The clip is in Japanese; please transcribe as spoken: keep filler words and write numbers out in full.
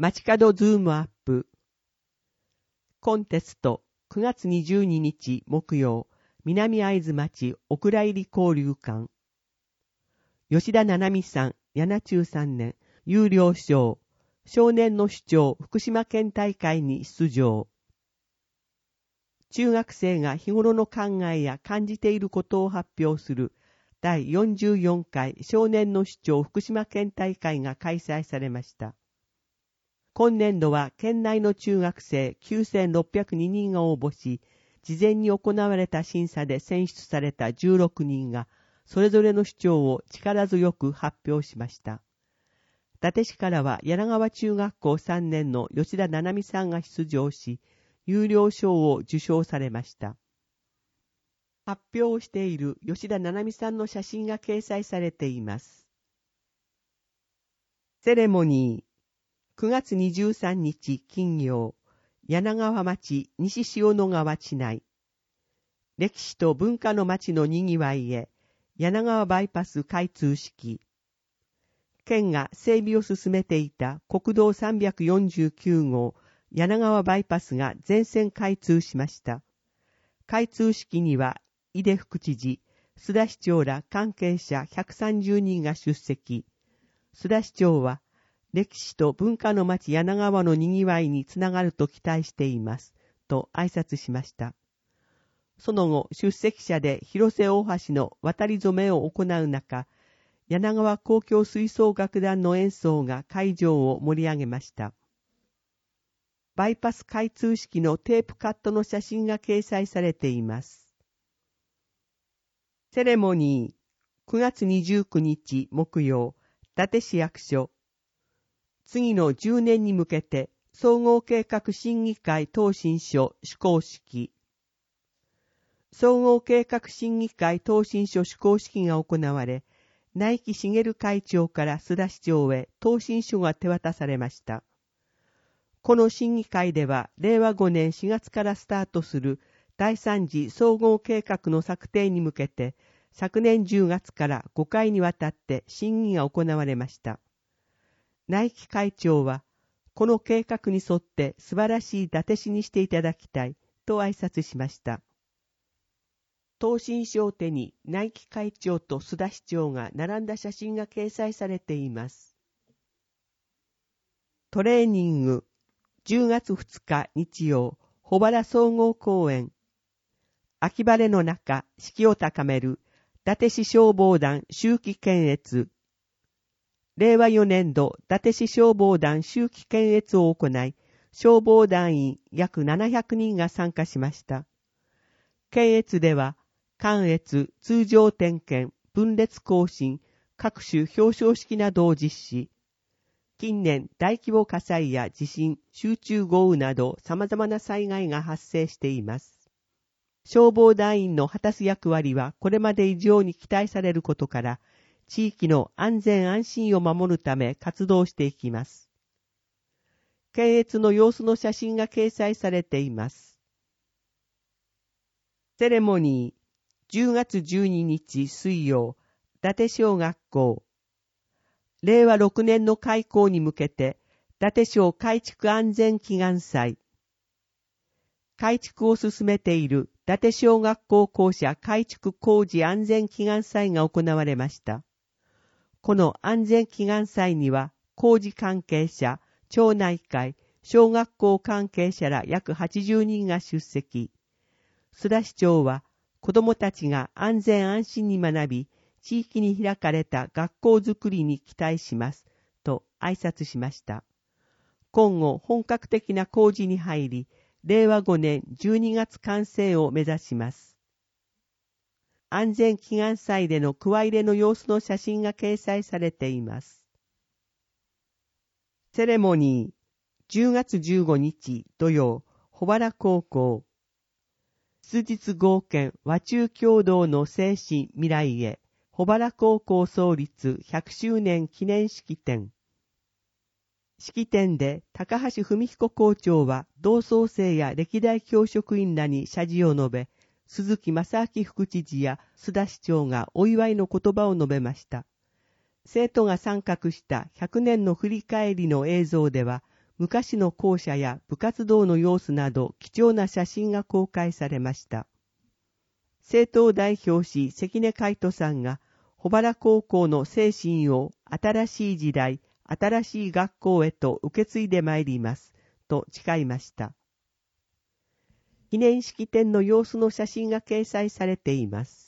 街角ズームアップ。コンテストくがつにじゅうににち木曜、南会津町お蔵入り交流館。吉田七海さん、ななじゅうさんねん、有料賞、少年の主張福島県大会に出場。中学生が日頃の考えや感じていることを発表するだいよんじゅうよんかい少年の主張福島県大会が開催されました。今年度は県内の中学生きゅうせんろっぴゃくににんが応募し、事前に行われた審査で選出されたじゅうろくにんが、それぞれの主張を力強く発表しました。伊達市からは柳川中学校さんねんの吉田七海さんが出場し、有料賞を受賞されました。発表をしている吉田七海さんの写真が掲載されています。セレモニーくがつにじゅうさんにち金曜、柳川町西塩野川地内。歴史と文化の町のにぎわいへ、柳川バイパス開通式。県が整備を進めていた国道さんびゃくよんじゅうきゅうごう柳川バイパスが全線開通しました。開通式には、井出副知事、須田市長ら関係者ひゃくさんじゅうにんが出席。須田市長は、歴史と文化の町柳川のにぎわいにつながると期待しています、と挨拶しました。その後、出席者で広瀬大橋の渡り初めを行う中、柳川交響吹奏楽団の演奏が会場を盛り上げました。バイパス開通式のテープカットの写真が掲載されています。セレモニーくがつにじゅうくにち木曜、伊達市役所。次のじゅうねんに向けて総合計画審議会答申書施行式。総合計画審議会答申書施行式が行われ、内木茂会長から須田市長へ答申書が手渡されました。この審議会では、れいわごねんしがつからスタートする第三次総合計画の策定に向けて、昨年じゅうがつからごかいにわたって審議が行われました。内木会長は、この計画に沿って素晴らしい伊達市にしていただきたいと挨拶しました。答申書を手に内木会長と須田市長が並んだ写真が掲載されています。トレーニングじゅうがつふつか日曜、保原総合公園。秋晴れの中、士気を高める伊達市消防団秋季検閲。れいわよねんど伊達市消防団秋季検閲を行い、消防団員約ななひゃくにんが参加しました。検閲では、関閲、通常点検、分列更新、各種表彰式などを実施。近年、大規模火災や地震、集中豪雨など様々な災害が発生しています。消防団員の果たす役割はこれまで以上に期待されることから、地域の安全安心を守るため活動していきます。検閲の様子の写真が掲載されています。セレモニーじゅうがつじゅうににち水曜、伊達小学校。れいわろくねんの開校に向けて、伊達小改築安全祈願祭。改築を進めている伊達小学校校舎改築工事安全祈願祭が行われました。この安全祈願祭には、工事関係者、町内会、小学校関係者ら約はちじゅうにんが出席。須田市長は、子どもたちが安全安心に学び、地域に開かれた学校づくりに期待します、と挨拶しました。今後、本格的な工事に入り、れいわごねんじゅうにがつ完成を目指します。安全祈願祭での加入れの様子の写真が掲載されています。セレモニーじゅうがつじゅうごにち土曜、保原高校。質実合憲和中共同の精神未来へ、保原高校創立ひゃくしゅうねん記念式典。式典で高橋文彦校長は同窓生や歴代教職員らに謝辞を述べ、鈴木正明副知事や須田市長がお祝いの言葉を述べました。生徒が参画したひゃくねんの振り返りの映像では、 昔の校舎や部活動の様子など貴重な写真が公開されました。政党代表し関根海人さんが、保原高校の精神を新しい時代、新しい学校へと受け継いでまいります、と誓いました。記念式典の様子の写真が掲載されています。